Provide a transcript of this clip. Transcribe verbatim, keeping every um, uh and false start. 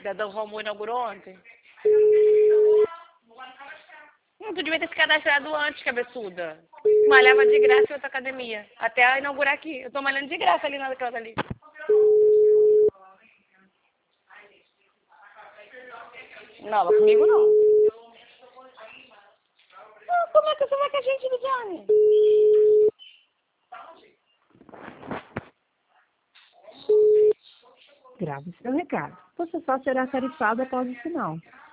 que a Dan Romo inaugurou ontem. Não, tu devia ter se cadastrado antes, cabeçuda. Malhava de graça em outra academia. Até a inaugurar aqui. Eu tô malhando de graça ali naquela ali. Não, mas comigo não. Ah, como é que você vai com a gente, Lidiane? Grave seu recado. Você só será tarifado após o sinal.